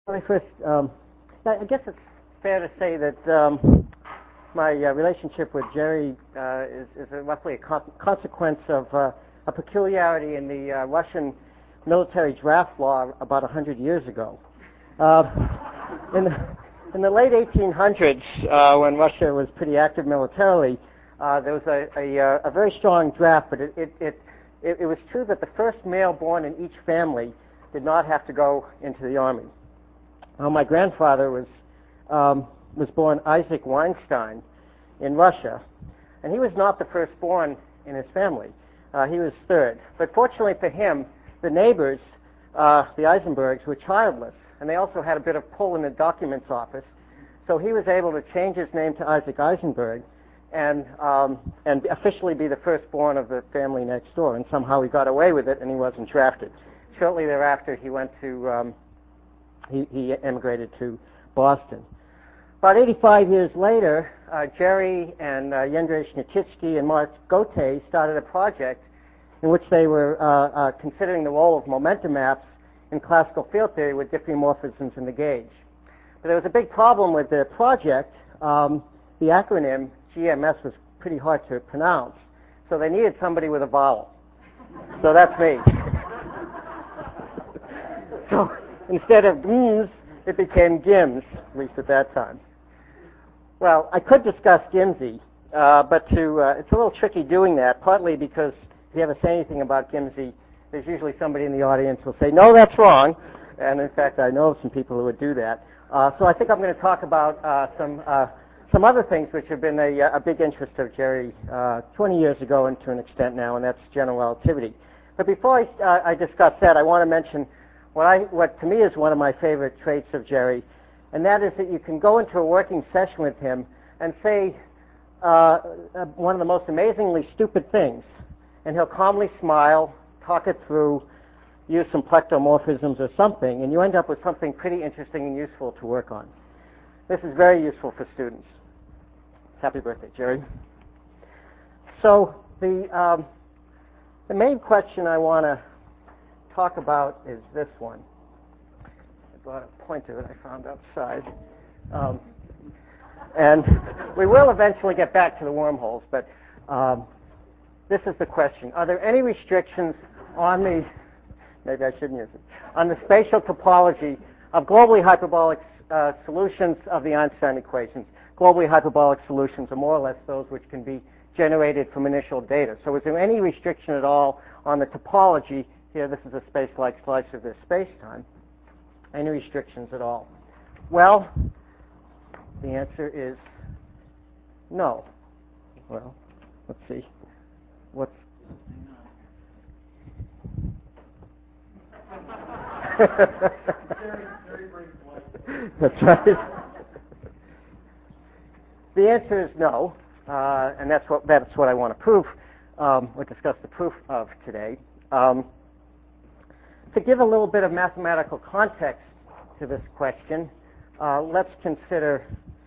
I first, I guess it's fair to say that my relationship with Jerry is roughly a consequence of a peculiarity in the Russian military draft law about 100 years ago. In the late 1800s, when Russia was pretty active militarily, there was a very strong draft, but it was true that the first male born in each family did not have to go into the army. My grandfather was born Isaac Weinstein in Russia, and he was not the firstborn in his family. He was third. But fortunately for him, the neighbors, the Eisenbergs, were childless, and they also had a bit of pull in the documents office. So he was able to change his name to Isaac Eisenberg and officially be the firstborn of the family next door. And somehow he got away with it, and he wasn't drafted. Shortly thereafter, he went to he emigrated to Boston. About 85 years later, Jerry and Yendrei Snititsky and Mark Gautier started a project in which they were considering the role of momentum maps in classical field theory with diffeomorphisms in the gauge. But there was a big problem with the project. The acronym GMS was pretty hard to pronounce, so they needed somebody with a vowel. So that's me. So instead of GIMS, it became GIMS, at least at that time. Well, I could discuss GIMSy, but it's a little tricky doing that, partly because if you ever say anything about GIMSy, there's usually somebody in the audience who will say, no, that's wrong. And in fact, I know some people who would do that. So I think I'm going to talk about some other things which have been a big interest of Jerry 20 years ago and to an extent now, and that's general relativity. But before I discuss that, I want to mention what to me is one of my favorite traits of Jerry, and that is that you can go into a working session with him and say one of the most amazingly stupid things, and he'll calmly smile, talk it through, use some plectomorphisms or something, and you end up with something pretty interesting and useful to work on. This is very useful for students. Happy birthday, Jerry. So the main question I want to talk about is this one. I brought a pointer that I found outside. And we will eventually get back to the wormholes, but this is the question. Are there any restrictions on the, maybe I shouldn't use it, on the spatial topology of globally hyperbolic solutions of the Einstein equations? Globally hyperbolic solutions are more or less those which can be generated from initial data. So is there any restriction at all on the topology? Here, this is a space-like slice of this space-time. Any restrictions at all? Well, the answer is no. Well, let's see. What's... That's right. The answer is no, and that's what I want to prove, or discuss the proof of today. To give a little bit of mathematical context to this question, let's consider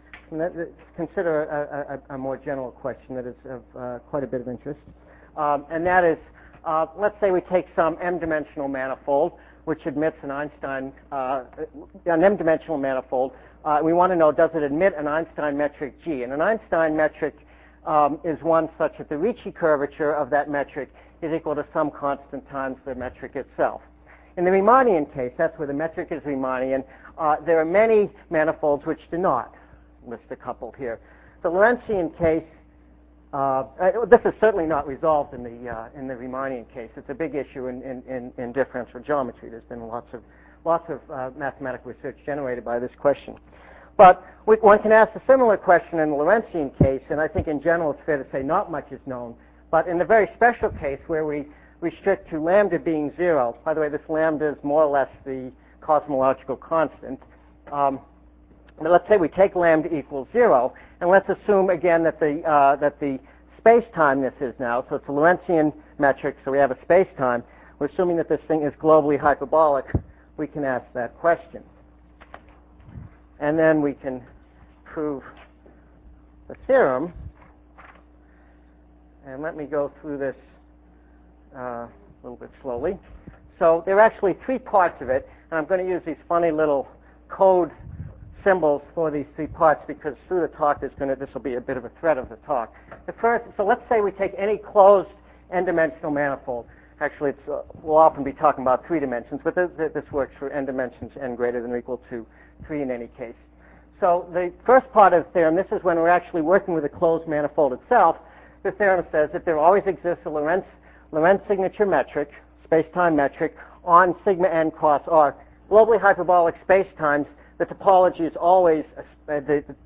a more general question that is of quite a bit of interest, and that is, let's say we take some m-dimensional manifold which admits an Einstein, an m-dimensional manifold. We want to know, does it admit an Einstein metric G? And an Einstein metric is one such that the Ricci curvature of that metric is equal to some constant times the metric itself. In the Riemannian case, that's where the metric is Riemannian, there are many manifolds which do not. List a couple here. The Lorentzian case, this is certainly not resolved in the Riemannian case. It's a big issue in differential geometry. There's been lots of mathematical research generated by this question. But one can ask a similar question in the Lorentzian case, and I think in general it's fair to say not much is known. But in the very special case where we restrict to lambda being 0, by the way, this lambda is more or less the cosmological constant. Let's say we take lambda equals 0, and let's assume again that the space-time this is now, so it's a Lorentzian metric, so we have a space-time. We're assuming that this thing is globally hyperbolic. We can ask that question. And then we can prove the theorem. And let me go through this a little bit slowly. So there are actually three parts of it, and I'm going to use these funny little code symbols for these three parts because through the talk this will be a bit of a thread of the talk. So let's say we take any closed n-dimensional manifold. Actually, we'll often be talking about 3 dimensions, but this works for n dimensions, n greater than or equal to 3 in any case. So the first part of the theorem, this is when we're actually working with a closed manifold itself. The theorem says that there always exists a Lorentz signature metric, space-time metric, on sigma n cross r. Globally hyperbolic spacetimes, the topology is always a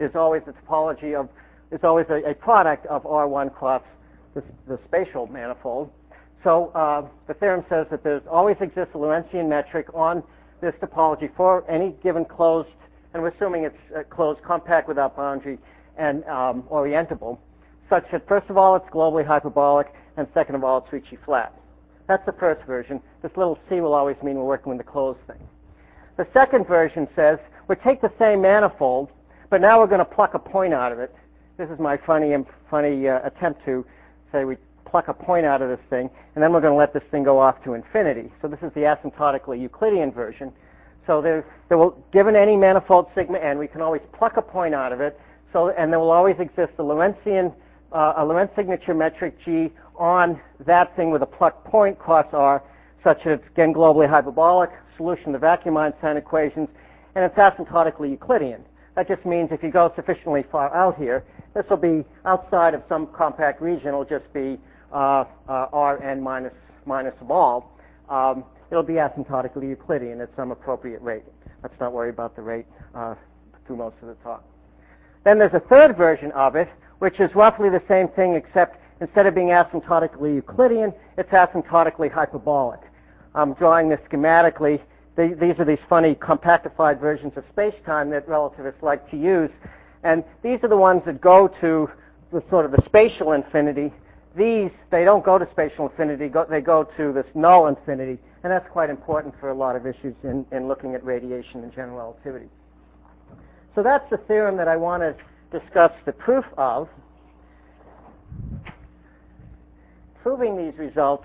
product of R1 cross the spatial manifold. So the theorem says that there always exists a Lorentzian metric on this topology for any given closed, and we're assuming it's closed, compact without boundary, and orientable, such that first of all it's globally hyperbolic, and second of all it's Ricci flat. That's the first version. This little c will always mean we're working with the closed thing. The second version says we take the same manifold, but now we're going to pluck a point out of it. This is my funny attempt to say we pluck a point out of this thing, and then we're going to let this thing go off to infinity. So this is the asymptotically Euclidean version. So given any manifold sigma n, we can always pluck a point out of it. And there will always exist a Lorentz signature metric G on that thing with a plucked point cross R, such that it's again globally hyperbolic, solution to vacuum Einstein equations, and it's asymptotically Euclidean. That just means if you go sufficiently far out here, this will be outside of some compact region. It'll just be Rn minus a ball. It'll be asymptotically Euclidean at some appropriate rate. Let's not worry about the rate through most of the talk. Then there's a third version of it, which is roughly the same thing, except instead of being asymptotically Euclidean, it's asymptotically hyperbolic. I'm drawing this schematically. These are these funny compactified versions of space-time that relativists like to use. And these are the ones that go to the sort of the spatial infinity. These, they don't go to spatial infinity, they go to this null infinity. And that's quite important for a lot of issues in looking at radiation and general relativity. So that's the theorem that I want to discuss the proof of. Proving these results,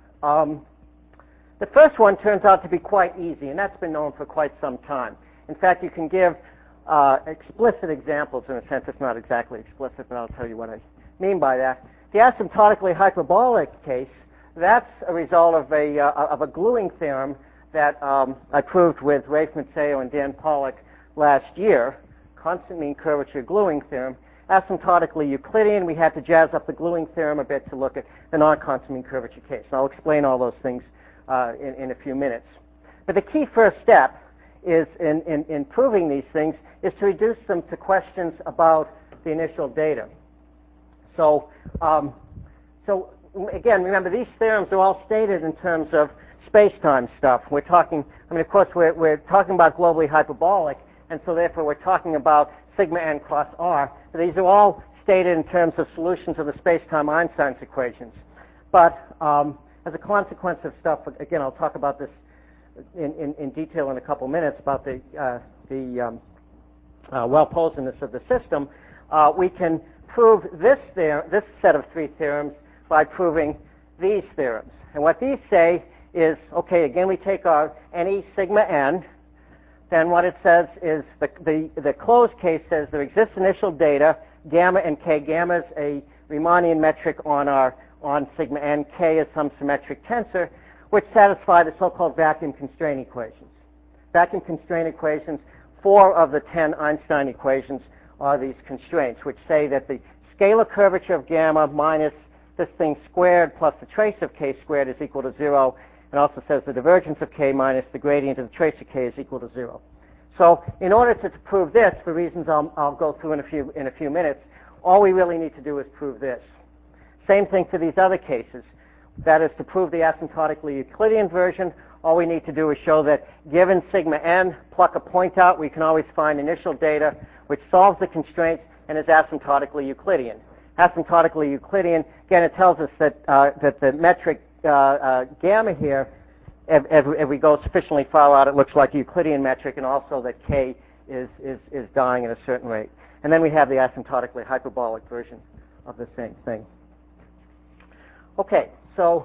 the first one turns out to be quite easy, and that's been known for quite some time. In fact, you can give explicit examples. In a sense, it's not exactly explicit, but I'll tell you what I mean by that. The asymptotically hyperbolic case, that's a result of a gluing theorem that I proved with Rafe Mazzeo and Dan Pollock last year, constant mean curvature gluing theorem. Asymptotically Euclidean, we had to jazz up the gluing theorem a bit to look at the non-constant mean curvature case. And I'll explain all those things in a few minutes. But the key first step is in proving these things is to reduce them to questions about the initial data. So again, remember these theorems are all stated in terms of space-time stuff. We're talking, of course, we're talking about globally hyperbolic, and so therefore we're talking about sigma n cross r. These are all stated in terms of solutions of the space-time Einstein's equations. But as a consequence of stuff, again, I'll talk about this in detail in a couple minutes about the well-posedness of the system. We can prove this set of 3 theorems by proving these theorems. And what these say is, okay, again, we take our any sigma n. Then what it says is the closed case says there exists initial data, gamma and k. Gamma is a Riemannian metric on sigma n. K is some symmetric tensor, which satisfy the so-called vacuum constraint equations. Vacuum constraint equations, 4 of the 10 Einstein equations are these constraints, which say that the scalar curvature of gamma minus this thing squared plus the trace of k squared is equal to 0. It also says the divergence of k minus the gradient of the trace of k is equal to 0. So in order to prove this, for reasons I'll go through in a few minutes, all we really need to do is prove this. Same thing for these other cases. That is, to prove the asymptotically Euclidean version, all we need to do is show that given sigma n, pluck a point out, we can always find initial data which solves the constraints and is asymptotically Euclidean. Asymptotically Euclidean, again, it tells us that the metric gamma here, if we go sufficiently far out, it looks like a Euclidean metric, and also that k is dying at a certain rate. And then we have the asymptotically hyperbolic version of the same thing. Okay, so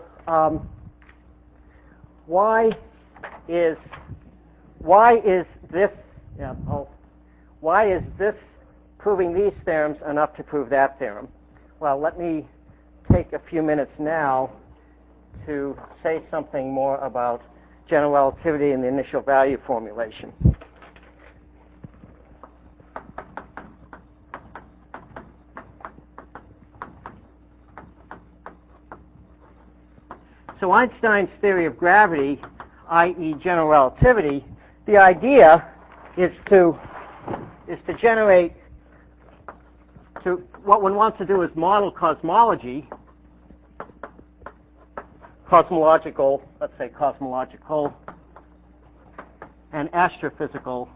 why is this Yeah. Oh, why is this proving these theorems enough to prove that theorem? Well, let me take a few minutes now to say something more about general relativity and the initial value formulation. So Einstein's theory of gravity, i.e. general relativity, the idea is to generate, what one wants to do is model cosmology, let's say cosmological and astrophysical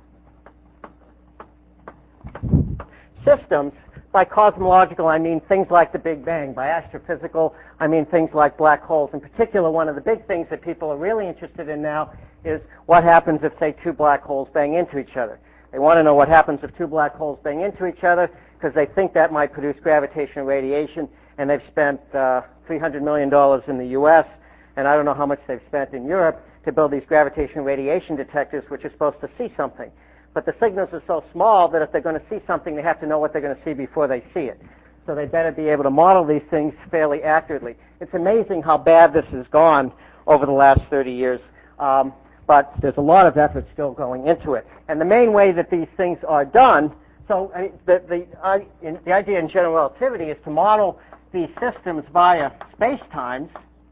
systems. By cosmological, I mean things like the Big Bang. By astrophysical, I mean things like black holes. In particular, one of the big things that people are really interested in now is what happens if, say, two black holes bang into each other. They want to know what happens if two black holes bang into each other because they think that might produce gravitational radiation, and they've spent $300 million in the U.S., and I don't know how much they've spent in Europe to build these gravitational radiation detectors which are supposed to see something. But the signals are so small that if they're going to see something, they have to know what they're going to see before they see it. So they better be able to model these things fairly accurately. It's amazing how bad this has gone over the last 30 years, but there's a lot of effort still going into it. And the main way that these things are done, so the idea in general relativity is to model these systems via spacetimes.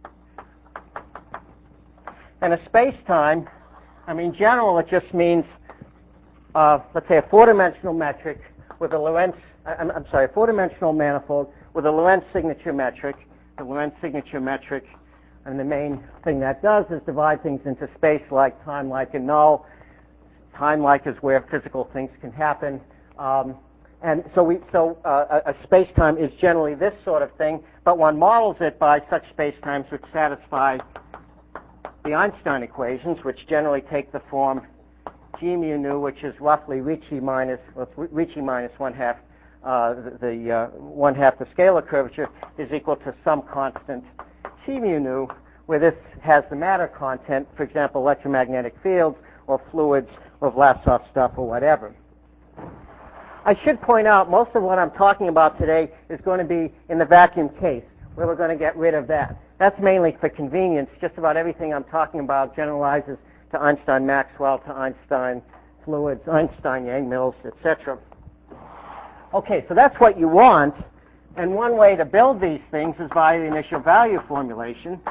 And a spacetime, general, it just means let's say a four-dimensional metric with a Lorentz, a four-dimensional manifold with a Lorentz signature metric. The Lorentz signature metric, and the main thing that does is divide things into space-like, time-like, and null. Time-like is where physical things can happen. And so a space-time is generally this sort of thing, but one models it by such space-times which satisfy the Einstein equations, which generally take the form G mu nu, which is roughly Ricci minus one half the scalar curvature, is equal to some constant T mu nu, where this has the matter content, for example, electromagnetic fields or fluids or Vlasov stuff or whatever. I should point out most of what I'm talking about today is going to be in the vacuum case, where we're going to get rid of that. That's mainly for convenience. Just about everything I'm talking about generalizes to Einstein-Maxwell, to Einstein fluids, Einstein Yang-Mills, etc. Okay, so that's what you want, and one way to build these things is via the initial value formulation.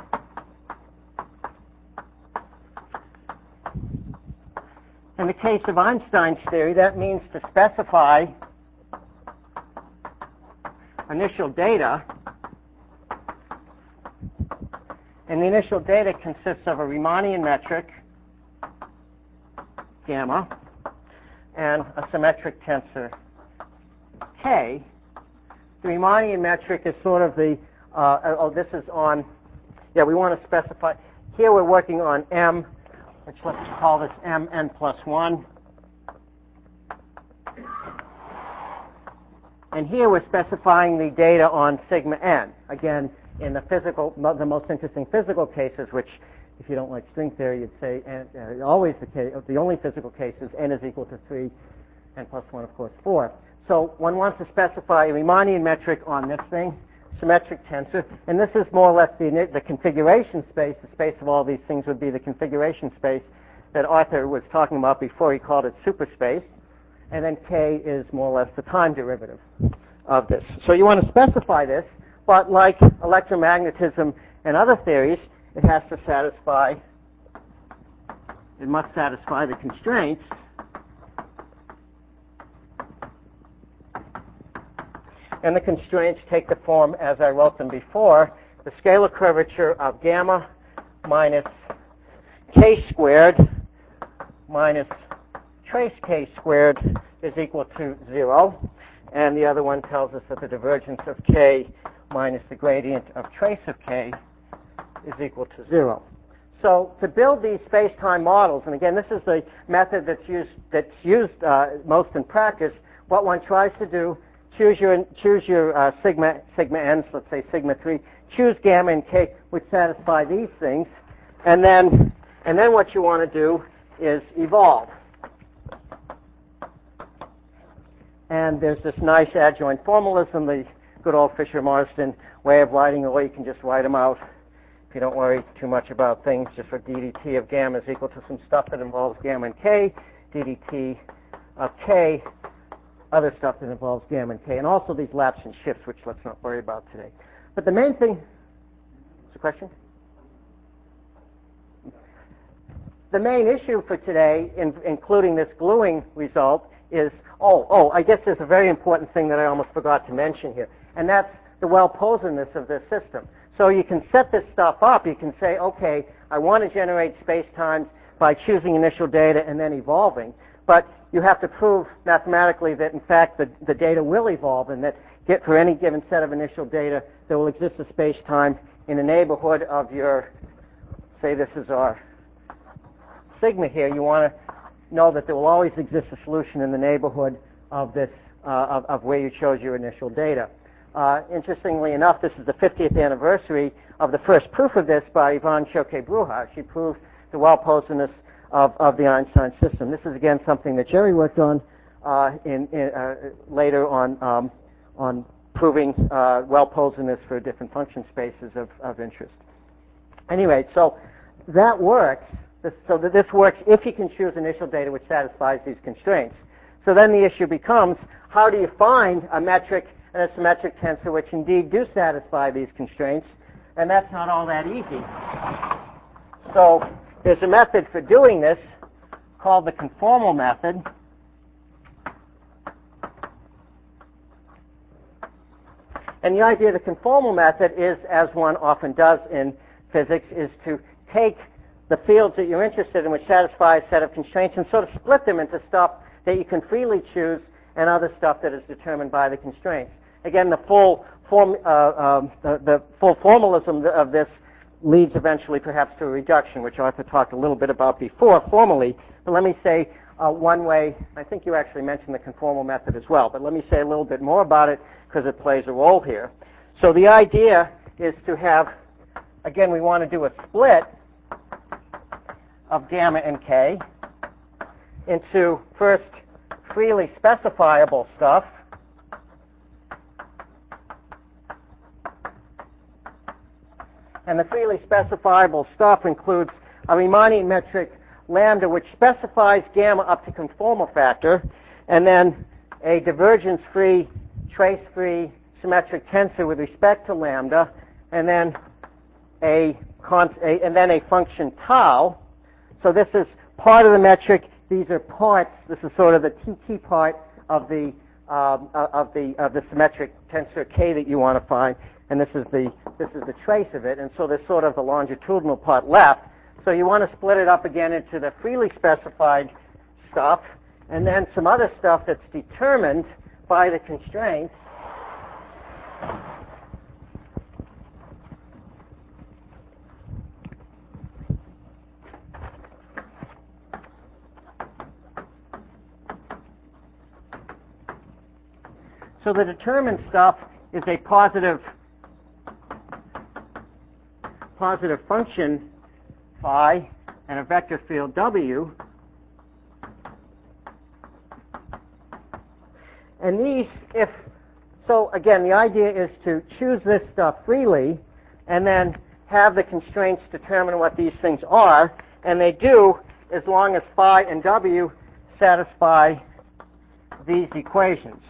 In the case of Einstein's theory, that means to specify initial data, and the initial data consists of a Riemannian metric, gamma, and a symmetric tensor, K. The Riemannian metric is sort of the, we want to specify, here we're working on M, which let's call this Mn plus 1. And here we're specifying the data on sigma n. Again, in the most interesting physical cases, which if you don't like string theory, you'd say always the case. The only physical case is n is equal to 3, n plus 1, of course, 4. So one wants to specify a Riemannian metric on this thing, symmetric tensor, and this is more or less the configuration space. The space of all these things would be the configuration space that Arthur was talking about before. He called it superspace. And then K is more or less the time derivative of this. So you want to specify this, but like electromagnetism and other theories, it must satisfy the constraints. And the constraints take the form as I wrote them before. The scalar curvature of gamma minus k squared minus trace k squared is equal to 0. And the other one tells us that the divergence of k minus the gradient of trace of k is equal to 0. So to build these space-time models, and again, this is the method that's used most in practice, what one tries to do, choose your sigma n's, let's say sigma 3, choose gamma and k which satisfy these things, and then what you want to do is evolve. And there's this nice adjoint formalism, the good old Fisher-Marsden way of writing, or you can just write them out if you don't worry too much about things. Just for ddt of gamma is equal to some stuff that involves gamma and k, ddt of k, other stuff that involves gamma and k, and also these laps and shifts, which let's not worry about today. But the main thing, what's the question? The main issue for today, including this gluing result, is, I guess there's a very important thing that I almost forgot to mention here, and that's the well-poserness of this system. So you can set this stuff up. You can say, okay, I want to generate space-times by choosing initial data and then evolving. But you have to prove mathematically that, in fact, the data will evolve, and that for any given set of initial data, there will exist a space-time in the neighborhood of your, say this is our sigma here. You want to know that there will always exist a solution in the neighborhood of this, of where you chose your initial data. Interestingly enough, this is the 50th anniversary of the first proof of this by Yvonne Choquet-Brujas. She proved the well-poserness of the Einstein system. This is again something that Jerry worked on later on proving well-poserness for different function spaces of interest. Anyway, so that works. So that this works if you can choose initial data which satisfies these constraints. So then the issue becomes, how do you find a metric and a symmetric tensor which indeed do satisfy these constraints? And that's not all that easy. So there's a method for doing this called the conformal method. And the idea of the conformal method is, as one often does in physics, is to take the fields that you're interested in which satisfy a set of constraints and sort of split them into stuff that you can freely choose and other stuff that is determined by the constraints. Again, the full formalism of this leads eventually perhaps to a reduction, which Arthur talked a little bit about before formally. But let me say one way, I think you actually mentioned the conformal method as well, but let me say a little bit more about it because it plays a role here. So the idea is to have, again, we want to do a split of gamma and k into first freely specifiable stuff, and the freely specifiable stuff includes a Riemannian metric lambda which specifies gamma up to conformal factor, and then a divergence-free, trace-free symmetric tensor with respect to lambda, and then a function tau. So this is part of the metric. These are parts. This is sort of the TT part of the symmetric tensor k that you want to find, and this is the trace of it. And so there's sort of the longitudinal part left. So you want to split it up again into the freely specified stuff, and then some other stuff that's determined by the constraints. So the determined stuff is a positive function phi and a vector field W. And these, so again, the idea is to choose this stuff freely and then have the constraints determine what these things are, and they do as long as phi and W satisfy these equations.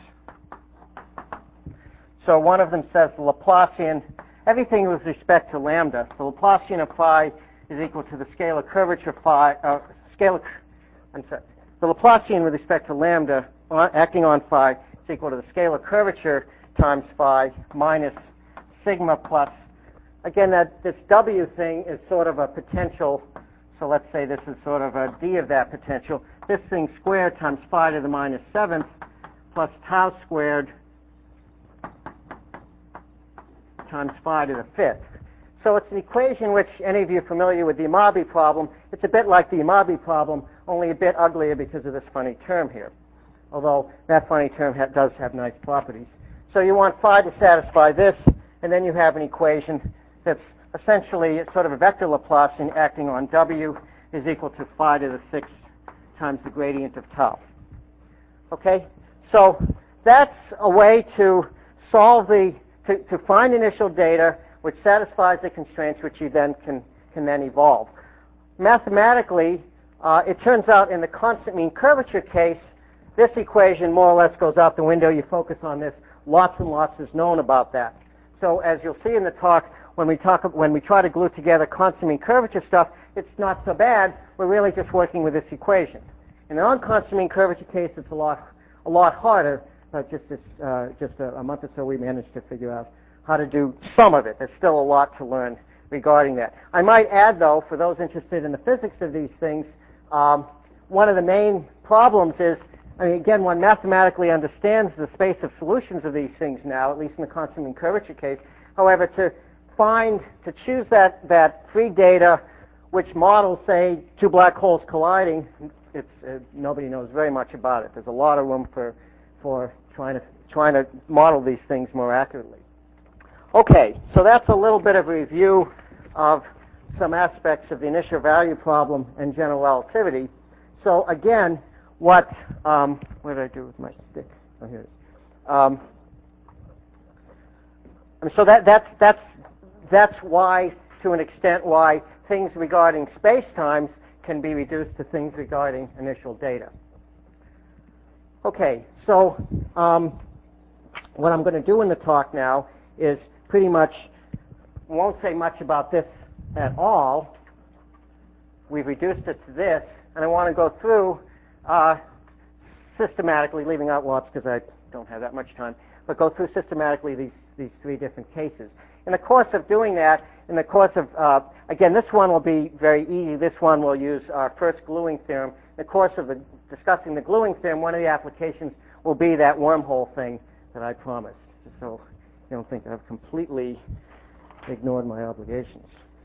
So one of them says the Laplacian, everything with respect to lambda, the Laplacian of phi is equal to the scalar curvature phi, the Laplacian with respect to lambda acting on phi is equal to the scalar curvature times phi minus sigma plus, again, this W thing is sort of a potential, so let's say this is sort of a D of that potential. This thing squared times phi to the minus 7th plus tau squared times phi to the 5th. So it's an equation which, any of you familiar with the Imabi problem, it's a bit like the Imabi problem, only a bit uglier because of this funny term here. Although that funny term does have nice properties. So you want phi to satisfy this, and then you have an equation that's essentially sort of a vector Laplacian acting on W is equal to phi to the 6th times the gradient of tau. Okay? So that's a way to solve to find initial data which satisfies the constraints which you then can then evolve. Mathematically, it turns out in the constant mean curvature case, this equation more or less goes out the window. You focus on this. Lots and lots is known about that. So as you'll see in the talk, when we try to glue together constant mean curvature stuff, it's not so bad. We're really just working with this equation. In the non-constant mean curvature case, it's a lot harder. Just a month or so, we managed to figure out how to do some of it. There's still a lot to learn regarding that. I might add, though, for those interested in the physics of these things, one of the main problems is, again, one mathematically understands the space of solutions of these things now, at least in the constant mean curvature case. However, to choose that free data which models, say, two black holes colliding, nobody knows very much about it. There's a lot of room for trying to model these things more accurately. Okay, so that's a little bit of a review of some aspects of the initial value problem and general relativity. So again, what did I do with my stick? Oh, here it is. So that's why, to an extent, why things regarding spacetimes can be reduced to things regarding initial data. Okay, so what I'm going to do in the talk now is pretty much won't say much about this at all. We've reduced it to this, and I want to go through systematically, leaving out lots because I don't have that much time, but go through systematically these three different cases. In the course of doing that, again, this one will be very easy. This one will use our first gluing theorem. In the course of discussing the gluing theorem, one of the applications will be that wormhole thing that I promised. So you don't think I've completely ignored my obligations.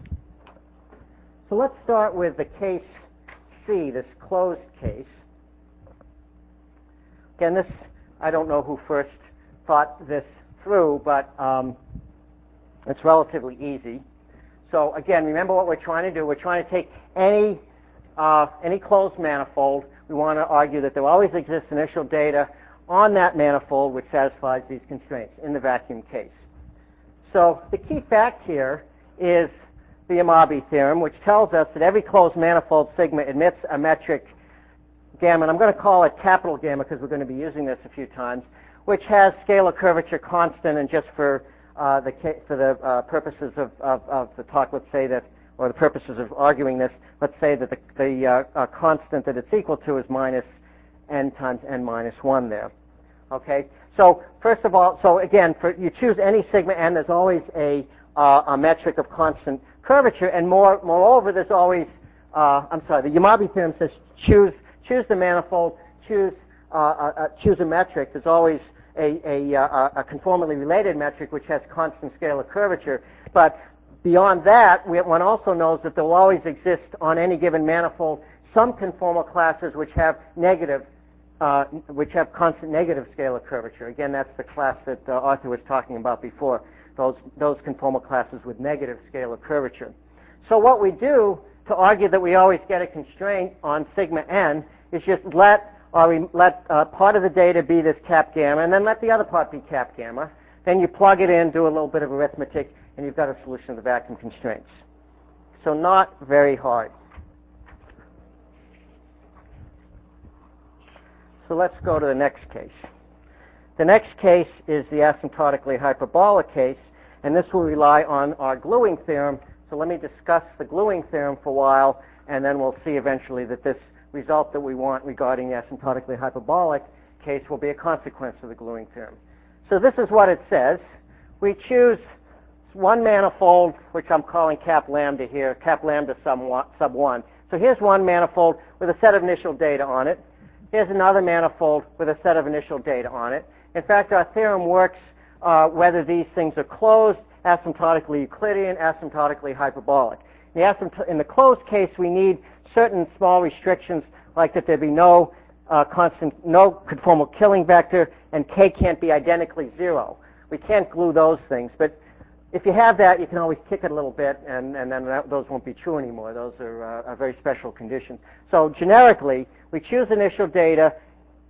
So let's start with the case C, this closed case. Again, this, I don't know who first thought this through, but it's relatively easy. So again, remember what we're trying to do. We're trying to take any closed manifold. We want to argue that there always exists initial data on that manifold which satisfies these constraints in the vacuum case. So the key fact here is the Yamabe theorem, which tells us that every closed manifold sigma admits a metric gamma, and I'm going to call it capital gamma because we're going to be using this a few times, which has scalar curvature constant, and just for the purposes of the talk, let's say that, or the purposes of arguing this, let's say that the constant that it's equal to is minus n times n minus 1 there. Okay? So first of all, so again, you choose any sigma n, there's always a metric of constant curvature, and moreover, there's always, the Yamabe theorem says choose the manifold, choose a metric. There's always a conformally related metric which has constant scalar curvature. But beyond that, one also knows that there will always exist on any given manifold some conformal classes which have constant negative scalar curvature. Again, that's the class that Arthur was talking about before, those conformal classes with negative scalar curvature. So what we do to argue that we always get a constraint on sigma n is just let part of the data be this cap gamma, and then let the other part be cap gamma. Then you plug it in, do a little bit of arithmetic, and you've got a solution of the vacuum constraints. So not very hard. So let's go to the next case. The next case is the asymptotically hyperbolic case, and this will rely on our gluing theorem. So let me discuss the gluing theorem for a while, and then we'll see eventually that this result that we want regarding the asymptotically hyperbolic case will be a consequence of the gluing theorem. So this is what it says. We choose one manifold, which I'm calling cap lambda here, cap lambda sub 1. So here's one manifold with a set of initial data on it. Here's another manifold with a set of initial data on it. In fact, our theorem works whether these things are closed, asymptotically Euclidean, asymptotically hyperbolic. In the closed case, we need certain small restrictions, like that there be no conformal killing vector, and k can't be identically 0. We can't glue those things, but if you have that, you can always kick it a little bit, and then those won't be true anymore. Those are a very special condition. So generically, we choose initial data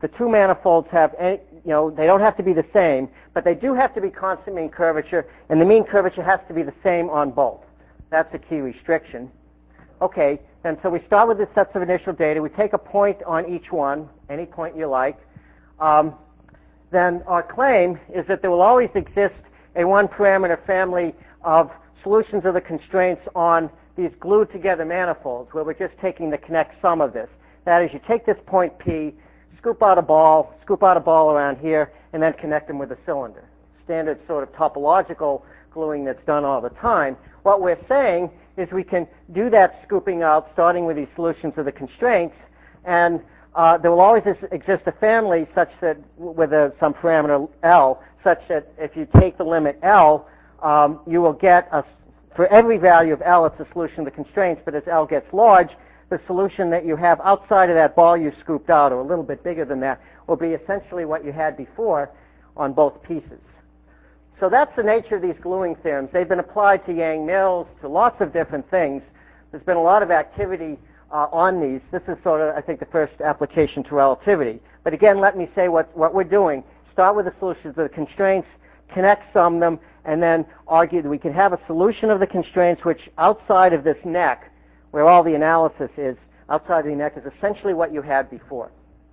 the two manifolds have, any, they don't have to be the same, but they do have to be constant mean curvature, and the mean curvature has to be the same on both. That's a key restriction. Okay, and so we start with the sets of initial data. We take a point on each one, any point you like. Then our claim is that there will always exist a one-parameter family of solutions of the constraints on these glued together manifolds, where we're just taking the connect sum of this. That is, you take this point P, scoop out a ball around here, and then connect them with a cylinder. Standard sort of topological gluing that's done all the time. What we're saying is we can do that scooping out starting with these solutions of the constraints, and there will always exist a family such that with some parameter L, such that if you take the limit L, you will get for every value of L, it's a solution of the constraints, but as L gets large, the solution that you have outside of that ball you scooped out, or a little bit bigger than that, will be essentially what you had before on both pieces. So that's the nature of these gluing theorems. They've been applied to Yang-Mills, to lots of different things. There's been a lot of activity on these. This is sort of, I think, the first application to relativity. But again, let me say what we're doing. Start with the solutions of the constraints, connect sum them, and then argue that we can have a solution of the constraints which outside of this neck, where all the analysis is, outside of the neck is essentially what you had before.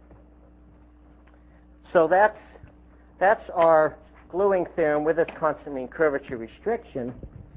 So that's our gluing theorem with this constant mean curvature restriction.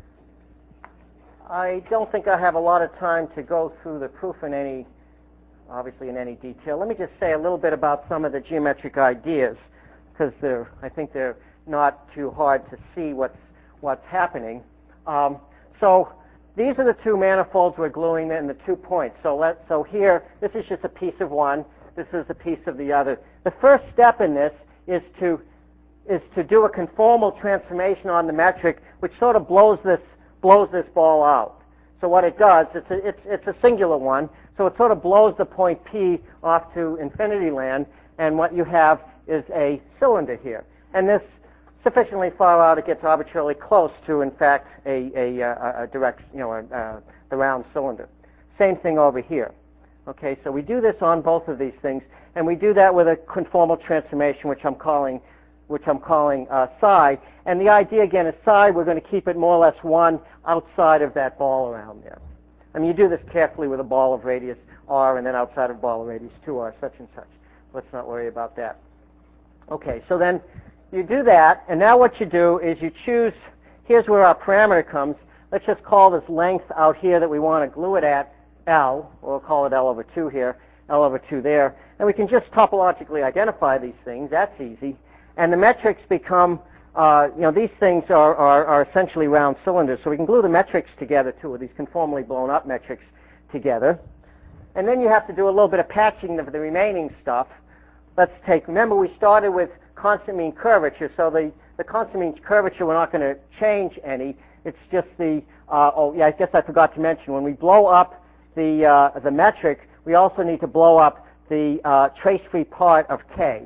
I don't think I have a lot of time to go through the proof obviously in any detail. Let me just say a little bit about some of the geometric ideas, because I think they're not too hard to see what's happening. So these are the two manifolds we're gluing in the 2 points. So here, this is just a piece of one. This is a piece of the other. The first step in this is to do a conformal transformation on the metric, which sort of blows this ball out. So what it does, it's a singular one, so it sort of blows the point P off to infinity land, and what you have is a cylinder here. And this sufficiently far out, it gets arbitrarily close to, in fact, a direct, the round cylinder. Same thing over here. Okay, so we do this on both of these things, and we do that with a conformal transformation, which I'm calling psi. And the idea again is psi, we're going to keep it more or less one outside of that ball around there. I mean, you do this carefully with a ball of radius r, and then outside of ball of radius 2r, such and such. Let's not worry about that. Okay, so then you do that, and now what you do is you choose, here's where our parameter comes. Let's just call this length out here that we want to glue it at L, or we'll call it L over 2 here, L over 2 there. And we can just topologically identify these things. That's easy. And the metrics become, these things are essentially round cylinders. So we can glue the metrics together too, with these conformally blown up metrics together. And then you have to do a little bit of patching of the remaining stuff. Remember we started with constant mean curvature. So the constant mean curvature, we're not going to change any. It's just I guess I forgot to mention, when we blow up the metric, we also need to blow up the trace-free part of K.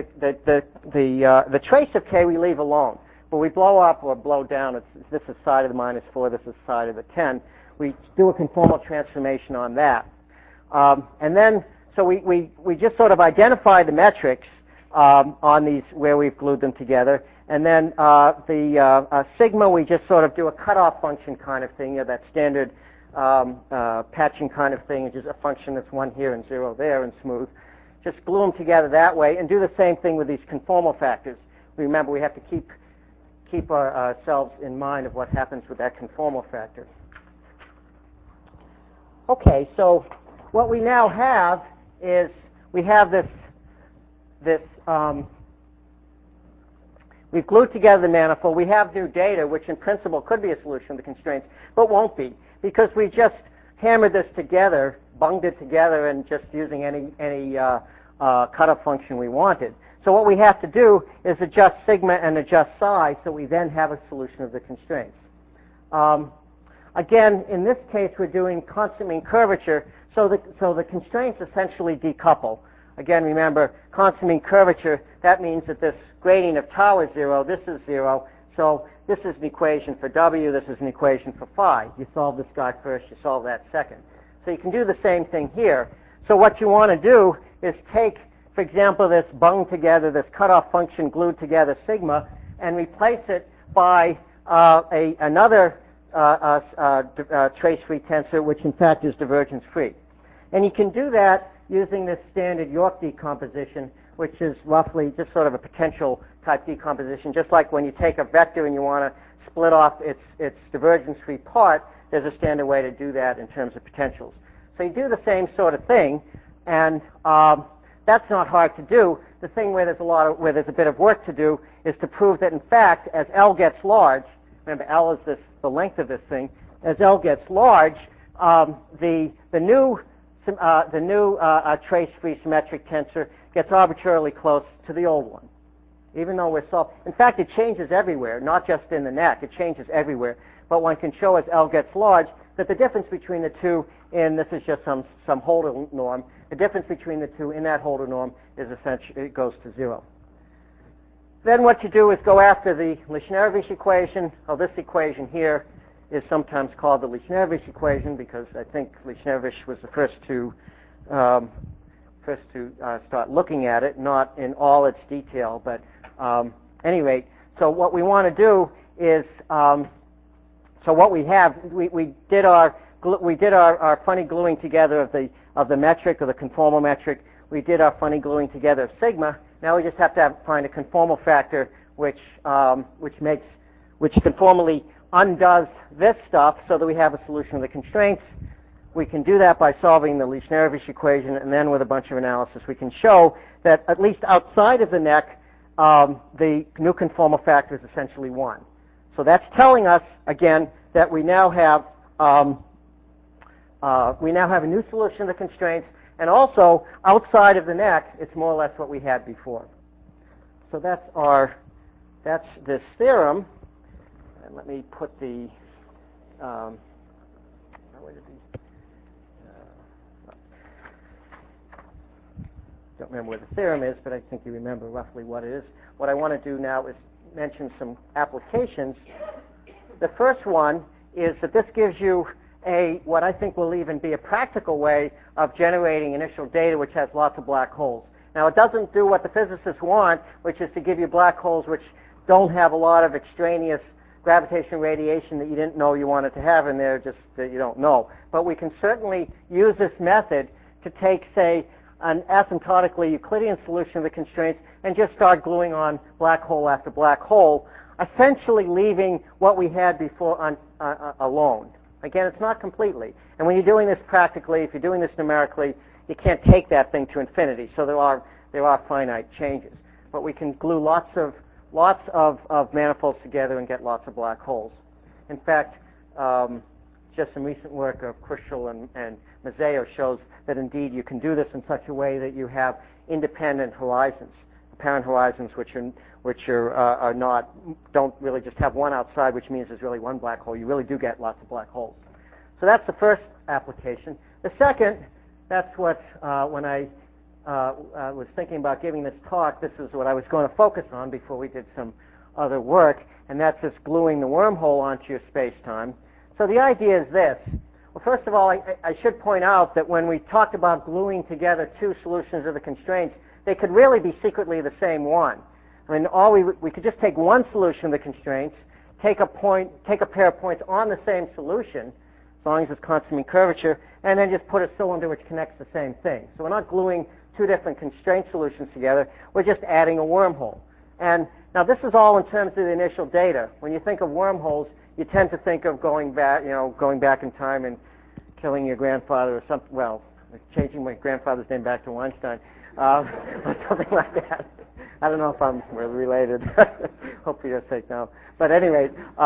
The trace of K we leave alone. But we blow up or blow down, this is side of the -4, this is side of the 10. We do a conformal transformation on that. And then, so we just sort of identify the metrics on these where we've glued them together. And then the sigma, we just sort of do a cutoff function kind of thing, that standard patching kind of thing, which is a function that's 1 here and 0 there and smooth. Just glue them together that way, and do the same thing with these conformal factors. Remember, we have to keep ourselves in mind of what happens with that conformal factor. Okay, so what we now have is we have we've glued together the manifold. We have new data, which in principle could be a solution of the constraints, but won't be, because we just hammered this together, bunged it together, and just using any cutoff function we wanted. So what we have to do is adjust sigma and adjust psi, so we then have a solution of the constraints. Again, in this case, we're doing constant mean curvature, so the constraints essentially decouple. Again, remember, constant mean curvature, that means that this gradient of tau is 0, this is 0, so this is an equation for W, this is an equation for phi. You solve this guy first, you solve that second. So you can do the same thing here. So what you want to do is take, for example, this bung together, this cutoff function glued together sigma, and replace it by another trace-free tensor, which in fact is divergence-free. And you can do that using this standard York decomposition, which is roughly just sort of a potential type decomposition. Just like when you take a vector and you want to split off its divergence-free part, there's a standard way to do that in terms of potentials. So you do the same sort of thing, and that's not hard to do. The thing where there's a bit of work to do is to prove that in fact, as L gets large, remember L is the length of this thing, as L gets large, the new trace-free symmetric tensor gets arbitrarily close to the old one. Even though in fact, it changes everywhere, not just in the neck, it changes everywhere. But one can show as L gets large that the difference between the two, and this is just some Holder norm, the difference between the two in that Holder norm is essentially, it goes to 0. Then what you do is go after the Lishnarovich equation. This equation here is sometimes called the Lishnarovich equation because I think Lishnarovich was the first to start looking at it, not in all its detail, but anyway. So what we want to do is, so what we have, we did our funny gluing together of the metric or the conformal metric. We did our funny gluing together of sigma. Now we just have to find a conformal factor which conformally undoes this stuff so that we have a solution of the constraints. We can do that by solving the Lishnarovich equation, and then with a bunch of analysis we can show that at least outside of the neck, the new conformal factor is essentially 1. So that's telling us, again, that we now have a new solution of the constraints, and also outside of the neck, it's more or less what we had before. So that's this theorem. And let me put the don't remember where the theorem is, but I think you remember roughly what it is. What I want to do now is mention some applications. The first one is that this gives you what I think will even be a practical way of generating initial data which has lots of black holes. Now it doesn't do what the physicists want, which is to give you black holes which don't have a lot of extraneous gravitational radiation that you didn't know you wanted to have in there, just that you don't know. But we can certainly use this method to take, say, an asymptotically Euclidean solution of the constraints and just start gluing on black hole after black hole, essentially leaving what we had before alone. Again, it's not completely. And when you're doing this practically, if you're doing this numerically, you can't take that thing to infinity. So there are finite changes. But we can glue lots of manifolds together and get lots of black holes. In fact, just some recent work of Kushel and Mazzeo shows that indeed you can do this in such a way that you have independent horizons, apparent horizons which don't really just have one outside, which means there's really one black hole. You really do get lots of black holes. So that's the first application. The second, that's what when I was thinking about giving this talk, this is what I was going to focus on before we did some other work, and that's just gluing the wormhole onto your space-time. So the idea is this. Well, first of all, I should point out that when we talked about gluing together two solutions of the constraints, they could really be secretly the same one. I mean, we could just take one solution of the constraints, take a pair of points on the same solution, as long as it's constant mean curvature, and then just put a cylinder which connects the same thing. So we're not gluing two different constraint solutions together. We're just adding a wormhole. And now this is all in terms of the initial data. When you think of wormholes, you tend to think of going back in time and killing your grandfather or something. Well, changing my grandfather's name back to Weinstein, or something like that. I don't know if I'm really related. Hope for your sake, no. But anyway,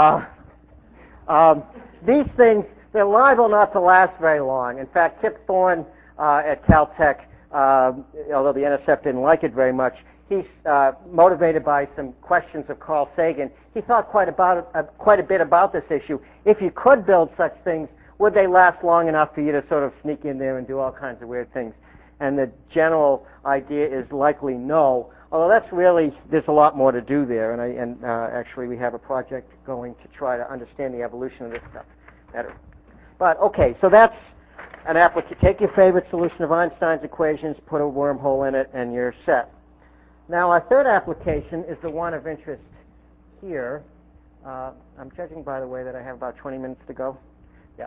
these things, they're liable not to last very long. In fact, Kip Thorne at Caltech, although the NSF didn't like it very much, he's motivated by some questions of Carl Sagan. He thought quite a bit about this issue. If you could build such things, would they last long enough for you to sort of sneak in there and do all kinds of weird things? And the general idea is likely no. Although there's a lot more to do there, and actually we have a project going to try to understand the evolution of this stuff better. But okay, so that's take your favorite solution of Einstein's equations, put a wormhole in it, and you're set. Now, our third application is the one of interest here. I'm judging by the way that I have about 20 minutes to go. Yeah.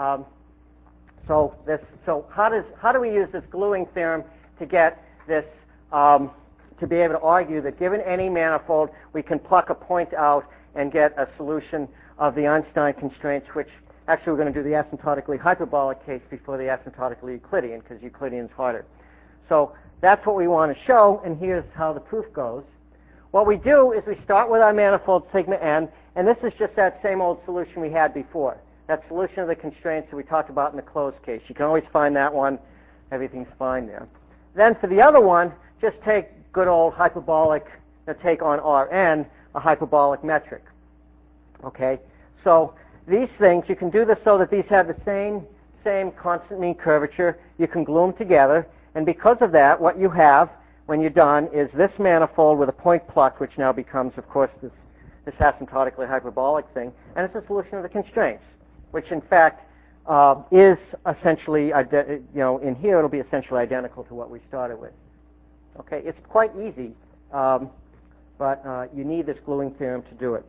So how do we use this gluing theorem to get this to be able to argue that given any manifold, we can pluck a point out and get a solution of the Einstein constraints, which actually we're going to do the asymptotically hyperbolic case before the asymptotically Euclidean, because Euclidean's harder. So that's what we want to show, and here's how the proof goes. What we do is we start with our manifold sigma n, and this is just that same old solution we had before. That solution of the constraints that we talked about in the closed case. You can always find that one. Everything's fine there. Then for the other one, just take good old hyperbolic, take on Rn, a hyperbolic metric. Okay? So these things, you can do this so that these have the same constant mean curvature. You can glue them together. And because of that, what you have when you're done is this manifold with a point plucked, which now becomes, of course, this asymptotically hyperbolic thing. And it's a solution of the constraints, which in fact is essentially, in here it'll be essentially identical to what we started with. Okay, it's quite easy, but you need this gluing theorem to do it.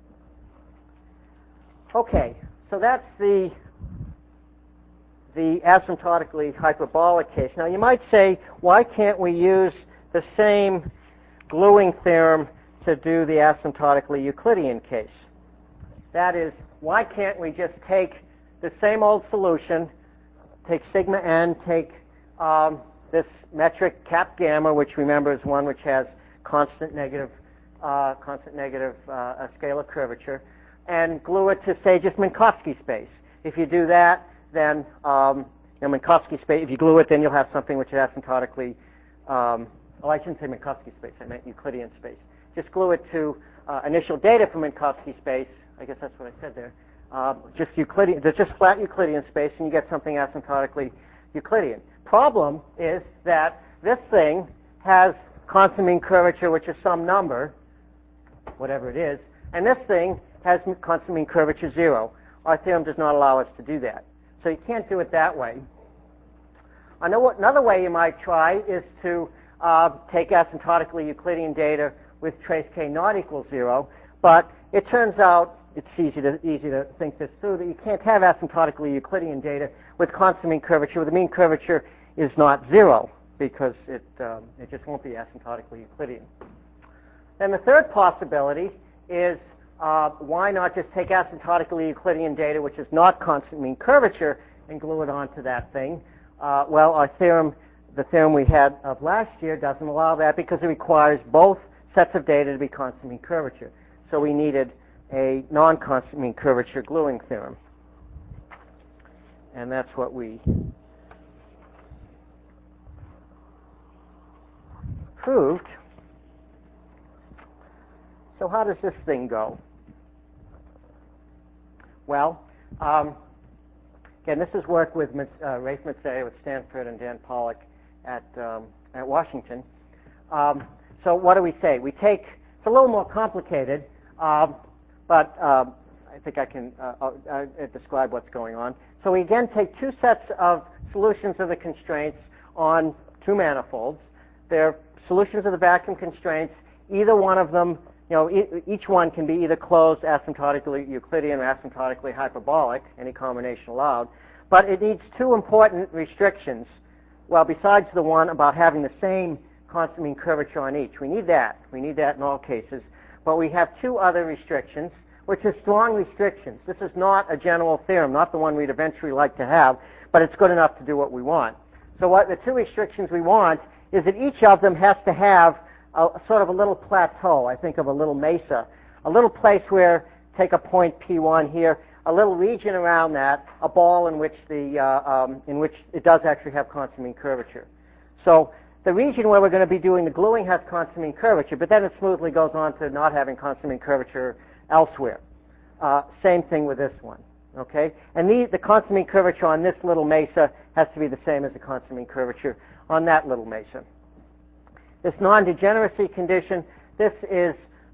Okay, so that's the asymptotically hyperbolic case. Now you might say, why can't we use the same gluing theorem to do the asymptotically Euclidean case? That is, why can't we just take the same old solution, take sigma n, take this metric cap gamma, which remember is one which has constant negative scalar curvature, and glue it to, say, just Minkowski space. If you do that, then Minkowski space, if you glue it, then you'll have something which is asymptotically, I shouldn't say Minkowski space, I meant Euclidean space. Just glue it to initial data from Minkowski space. I guess that's what I said there. Just Euclidean, just flat Euclidean space, and you get something asymptotically Euclidean. Problem is that this thing has constant mean curvature, which is some number, whatever it is, and this thing has constant mean curvature 0. Our theorem does not allow us to do that. So you can't do it that way. Another way you might try is to take asymptotically Euclidean data with trace k not equal 0, but it turns out, it's easy to think this through, that you can't have asymptotically Euclidean data with constant mean curvature, where the mean curvature is not 0, because it just won't be asymptotically Euclidean. Then the third possibility is, why not just take asymptotically Euclidean data, which is not constant mean curvature, and glue it onto that thing? Well, our theorem, the theorem we had of last year, doesn't allow that because it requires both sets of data to be constant mean curvature. So we needed a non-constant mean curvature gluing theorem. And that's what we proved. So how does this thing go? Well, again, this is work with Rafe Mazzei with Stanford and Dan Pollock at Washington. So what do we say? We take, it's a little more complicated, but I think I can describe what's going on. So we again take two sets of solutions of the constraints on two manifolds. They're solutions of the vacuum constraints. Either one of them, each one can be either closed asymptotically Euclidean or asymptotically hyperbolic, any combination allowed. But it needs two important restrictions. Well, besides the one about having the same constant mean curvature on each. We need that. We need that in all cases. But we have two other restrictions, which are strong restrictions. This is not a general theorem, not the one we'd eventually like to have, but it's good enough to do what we want. So what the two restrictions we want is that each of them has to have a sort of a little plateau. I think of a little mesa, a little place where, take a point P1 here, a little region around that, a ball in which it does actually have constant mean curvature. So the region where we're going to be doing the gluing has constant mean curvature, but then it smoothly goes on to not having constant mean curvature elsewhere. Same thing with this one. Okay, and the constant mean curvature on this little mesa has to be the same as the constant mean curvature on that little mesa. This non-degeneracy condition, this is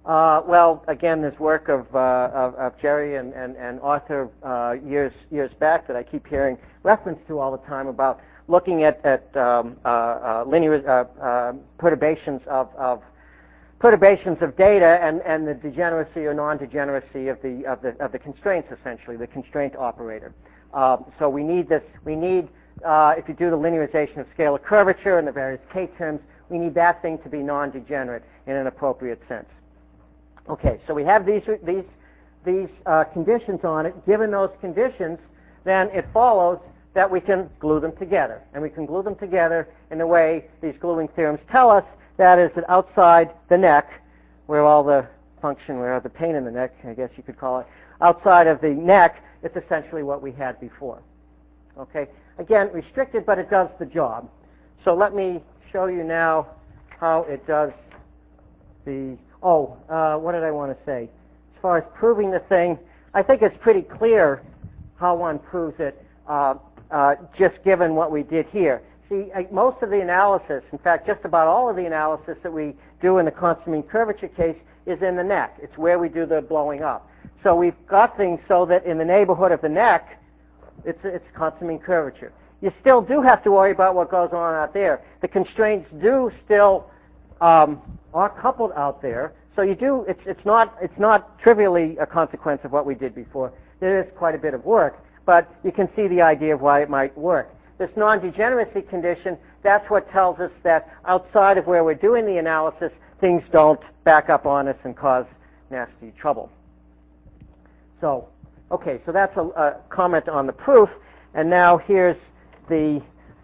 Well, again, this work of Jerry and Arthur years back that I keep hearing reference to all the time about looking at linear perturbations of data and the degeneracy or non-degeneracy of the constraints, essentially the constraint operator. So we need this. We need if you do the linearization of scalar curvature and the various k terms, we need that thing to be non-degenerate in an appropriate sense. Okay, so we have these conditions on it. Given those conditions, then it follows that we can glue them together. And we can glue them together in the way these gluing theorems tell us. That is that outside the neck, where all the function, where the pain in the neck, I guess you could call it, outside of the neck, it's essentially what we had before. Okay, again, restricted, but it does the job. So let me show you now how it does the, what did I want to say? As far as proving the thing, I think it's pretty clear how one proves it, just given what we did here. See, most of the analysis, in fact, just about all of the analysis that we do in the constant mean curvature case is in the neck. It's where we do the blowing up. So we've got things so that in the neighborhood of the neck, it's constant mean curvature. You still do have to worry about what goes on out there. The constraints do still are coupled out there. So you do. It's not trivially a consequence of what we did before. There is quite a bit of work, but you can see the idea of why it might work. This non-degeneracy condition, that's what tells us that outside of where we're doing the analysis, things don't back up on us and cause nasty trouble. So, okay, so that's a comment on the proof. And now here's the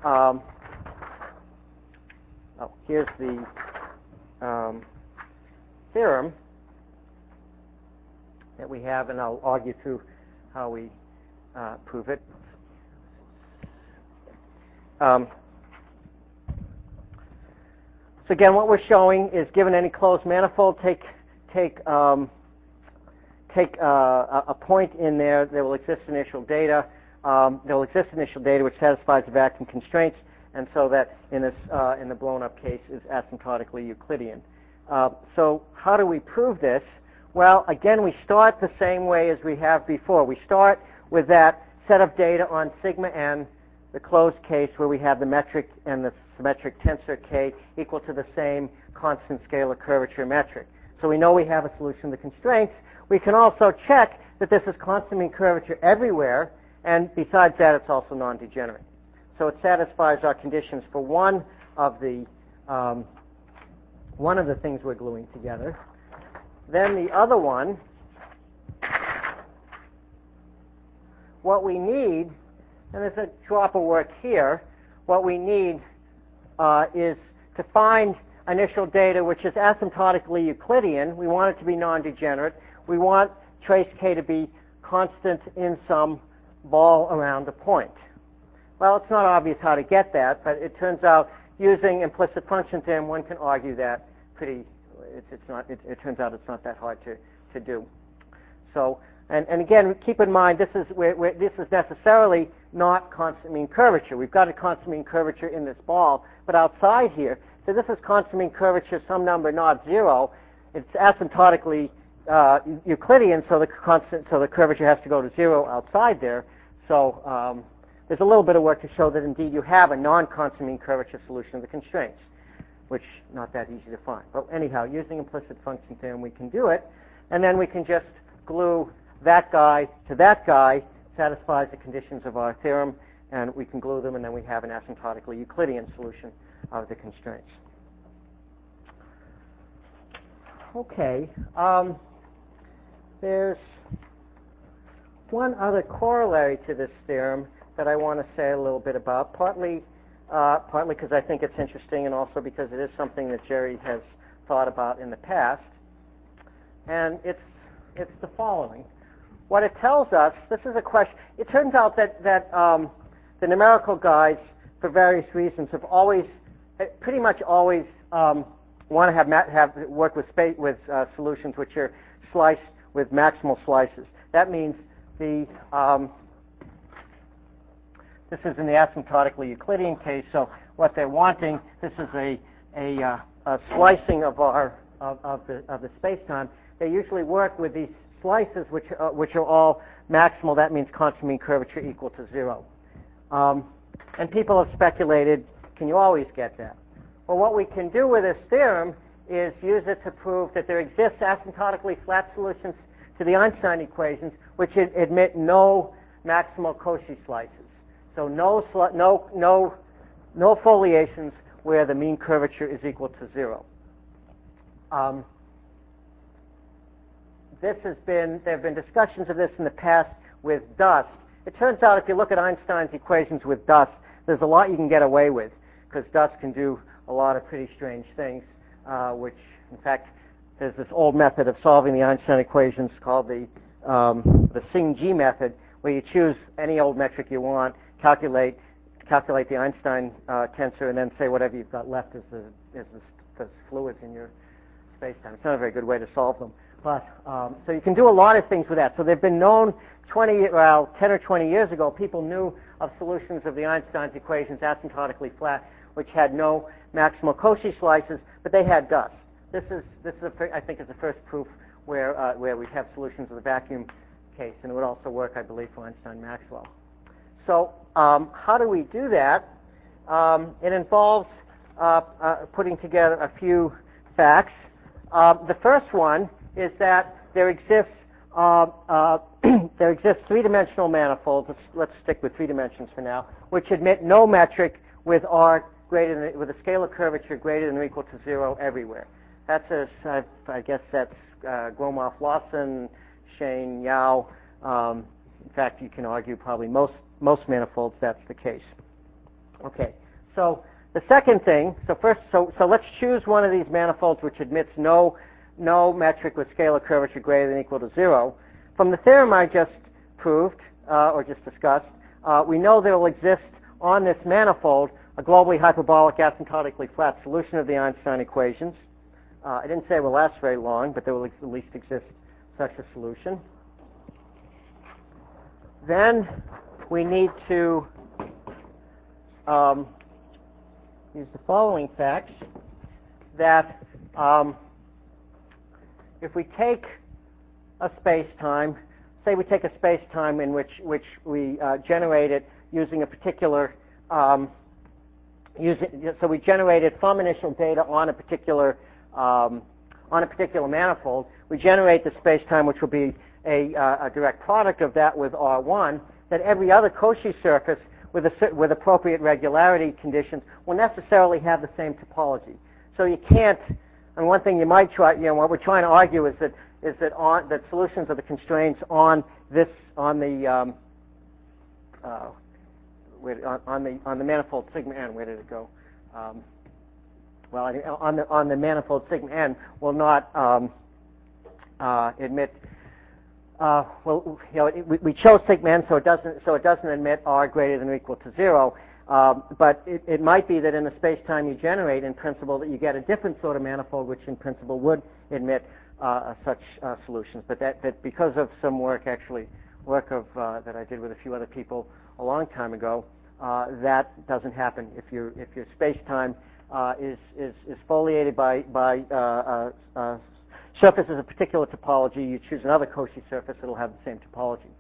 theorem that we have, and I'll argue through how we prove it. So again, what we're showing is, given any closed manifold, take a point in there. There will exist initial data. There will exist initial data which satisfies the vacuum constraints, and so that in the blown-up case is asymptotically Euclidean. So how do we prove this? Well, again, we start the same way as we have before. We start with that set of data on sigma n, the closed case where we have the metric and the symmetric tensor k equal to the same constant scalar curvature metric. So we know we have a solution to the constraints. We can also check that this is constant mean curvature everywhere, and besides that, it's also non-degenerate. So it satisfies our conditions for one of the things we're gluing together. Then the other one, what we need, and there's a drop of work here, what we need is to find initial data which is asymptotically Euclidean. We want it to be non-degenerate. We want trace k to be constant in some ball around a point. Well, it's not obvious how to get that, but it turns out using implicit function theorem, one can argue that pretty. It turns out it's not that hard to do. So, and again, keep in mind this is necessarily not constant mean curvature. We've got a constant mean curvature in this ball, but outside here, so this is constant mean curvature, some number not zero. It's asymptotically Euclidean, so the curvature has to go to zero outside there. So there's a little bit of work to show that indeed you have a non-constant mean curvature solution of the constraints, which not that easy to find. But anyhow, using implicit function theorem, we can do it, and then we can just glue that guy to that guy, satisfies the conditions of our theorem, and we can glue them, and then we have an asymptotically Euclidean solution of the constraints. Okay, there's one other corollary to this theorem that I want to say a little bit about, partly because I think it's interesting, and also because it is something that Jerry has thought about in the past, and it's the following. What it tells us, this is a question. It turns out that the numerical guys, for various reasons, have pretty much always want to work with solutions which are sliced with maximal slices. That means this is in the asymptotically Euclidean case. So what they're wanting, this is a slicing of our of the space-time, they usually work with these slices which are all maximal. That means constant mean curvature equal to 0. And people have speculated, can you always get that? Well, what we can do with this theorem is use it to prove that there exists asymptotically flat solutions to the Einstein equations which admit no maximal Cauchy slices. So no foliations where the mean curvature is equal to 0. There have been discussions of this in the past with dust. It turns out if you look at Einstein's equations with dust, there's a lot you can get away with, because dust can do a lot of pretty strange things, which, in fact, there's this old method of solving the Einstein equations called the Singh-G method, where you choose any old metric you want, calculate the Einstein tensor, and then say whatever you've got left is the fluids in your space-time. It's not a very good way to solve them. But so you can do a lot of things with that. So they've been known 10 or 20 years ago, people knew of solutions of the Einstein's equations asymptotically flat, which had no maximal Cauchy slices, but they had dust. This is I think, is the first proof where we have solutions of the vacuum case, and it would also work, I believe, for Einstein-Maxwell. So how do we do that? It involves putting together a few facts. The first one is that there exists three-dimensional manifolds. Let's stick with 3 dimensions for now, which admit no metric with R greater than, with a scalar curvature greater than or equal to 0 everywhere. I guess that's Gromov, Lawson, Shane, Yao. In fact, you can argue probably most manifolds that's the case. Okay, so the second thing. So let's choose one of these manifolds which admits no metric with scalar curvature greater than or equal to 0. From the theorem I just proved or just discussed, we know there will exist on this manifold a globally hyperbolic asymptotically flat solution of the Einstein equations. I didn't say it will last very long, but there will at least exist such a solution. Then we need to use the following facts, that if we take a space-time, say we take a space-time in which we generate it using a particular, so we generate it from initial data on a particular manifold. We generate the space-time which will be a direct product of that with R1, that every other Cauchy surface with appropriate regularity conditions will necessarily have the same topology. So you can't, and one thing you might try, what we're trying to argue is that solutions of the constraints on the manifold sigma n. Where did it go? On the manifold sigma n will not admit. We chose sigma n, so it doesn't admit R greater than or equal to 0. But it might be that in the space-time you generate, in principle, that you get a different sort of manifold, which in principle would admit such solutions. But that because of some work that I did with a few other people a long time ago, that doesn't happen. If your space-time is foliated by surfaces of particular topology, you choose another Cauchy surface, it'll have the same topology.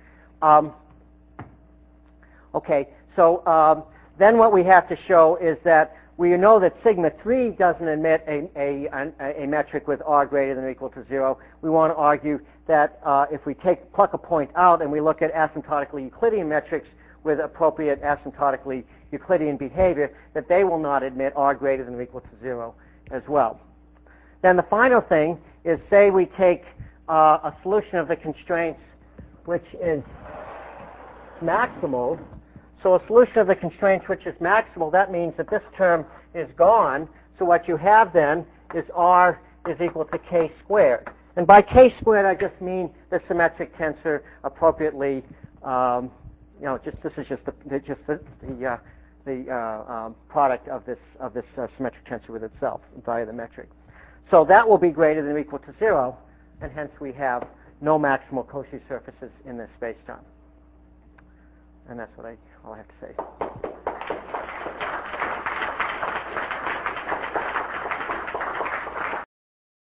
Okay, so then what we have to show is that we know that sigma 3 doesn't admit a metric with R greater than or equal to 0. We want to argue that if we pluck a point out and we look at asymptotically Euclidean metrics with appropriate asymptotically Euclidean behavior, that they will not admit R greater than or equal to 0 as well. Then the final thing is, say we take a solution of the constraints which is maximal. So a solution of the constraints which is maximal, that means that this term is gone. So what you have then is R is equal to K squared. And by K squared, I just mean the symmetric tensor appropriately. This is just the product of this symmetric tensor with itself via the metric. So that will be greater than or equal to 0, and hence we have no maximal Cauchy surfaces in this space-time. And that's all I have to say.